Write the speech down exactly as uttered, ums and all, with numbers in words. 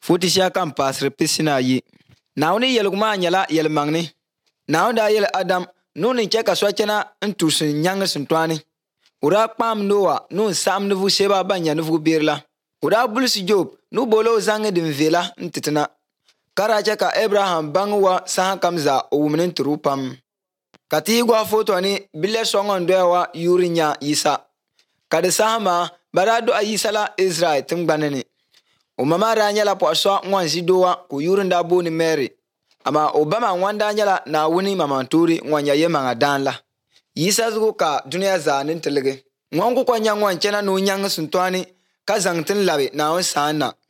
Futi sha kan pasri pisina yi. Nauni yelguma nyala yelmangni. Naun da yel Adam nuni cheka swachena ntusin nyang sintwani. Ura kpam Noa nun sam nuvu sheba banya nuvu birla. Ura bulsi Job nu bolo zange din vela ntitina. Kara cheka Abraham bangwa saha kamza uwumnin turupam. Kati igwa foto ni bile songon dwewa yuri nya Isa. Kadi sahama barado a Isa la Israel tingbanini. Umama ranyala po aswa ngwanzi doa ku yuri ndabu ni Mary. Ama Obama ngwanda nyala na wuni mamanturi ngwanya ye mga danla. Isa zugo ka dunia za nintelige. Ngwangu kwa nyangwan chena no nyang suntwani ka zangtin labi na on sana.